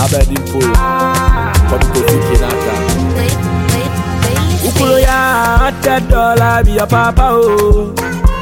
Abedimpo, Kofi Kinata. Ukulo ya $100 be your papa oh.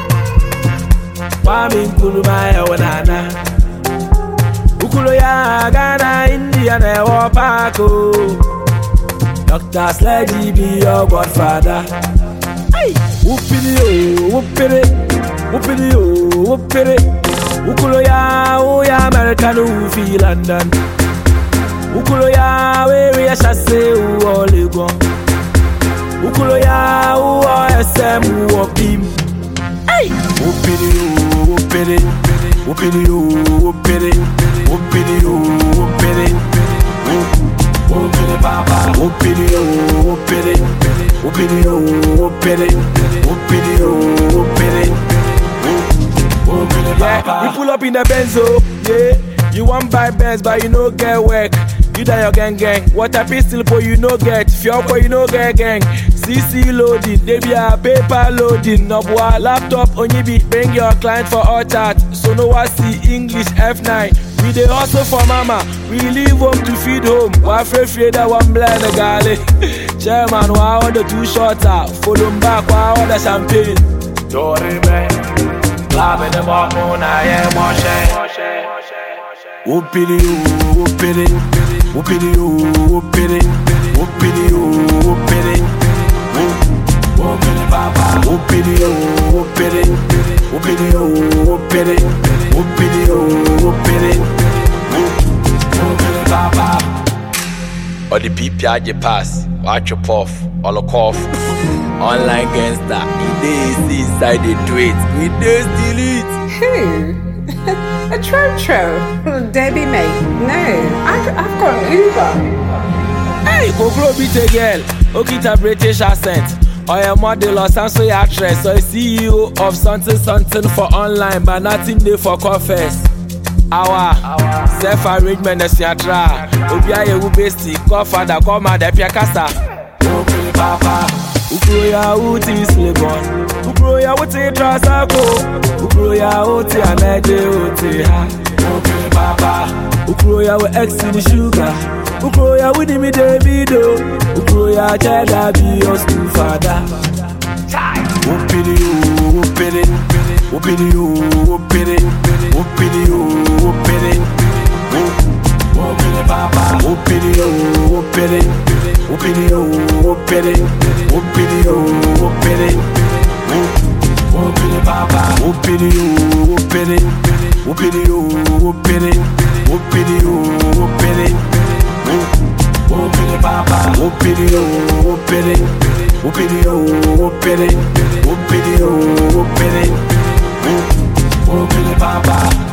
Wami nkulu maya wanana. Ukulo ya Ghana, India na wapako. Dr. Sledgy be your godfather. Whoopity oh, whoopity, whoopity oh, whoopity. Ukulo ya, oh ya American who feel London. Ukulo ya, we shase oh Legon. Ukulo ya, oh SM oh Pim. Whoopity oh, whoopity, whoopity oh, whoopity, whoopity oh, whoopity. Whoopity papa, whoopity oh, whoopity, whoopity oh, whoopity, whoopity oh, whoopity. Yeah, you pull up in the Benzo, yeah. You want buy Benz, but you no get work. You die your gang. What a pistol for you no get. Fioko you no get gang. CC loading, they be a paper loading. No boy laptop on you be bring your client for all chat. So no one see English F9. We dey hustle for mama. We leave home to feed home. Wa afraid that one blind the galley. Chairman, wa order 2 shots out. Follow back, wa order champagne. Dory man. Club in the moon, I am watching. Whoopity oh, whoopity, whoopity oh, whoopity, whoopity oh, whoopity, whoopity papa, whoopity oh, whoopity, whoopity oh, whoopity, whoopity oh, whoopity, whoopity papa. Or the PPI pass, watch your puff, all a cough. Online gangster, he inside the tweet, we dey steal it. Who? A Tro. Debbie mate. No, I've got an Uber. Hey, go grow beat a girl. Okita British accent. Or a model or some actress. Or a CEO of something for online, but nothing there for confess. Our self-arrangement is your try. Obiaye ubesti, call father, call mother, piakasa. Okay, papa. Ukroya uti slebon. Ukroya uti trasako. Ukroya uti ameje uti ha. Okay, papa. Ukroya we X in the sugar. Ukroya with me Davido. Ukroya cheddar be your school father. Whoopity oh, whoopity, whoopity oh, whoopity, whoopity oh, whoopity, whoopity papa, whoopity oh, whoopity, whoopity oh, whoopity, whoopity oh, whoopity, whoopity papa, whoopity oh, whoopity, whoopity oh, whoopity, whoopity oh, whoopity, whoopity papa, whoopity oh, whoopity, whoopity oh, whoopity, whoopity oh, whoopity, whoopity papa.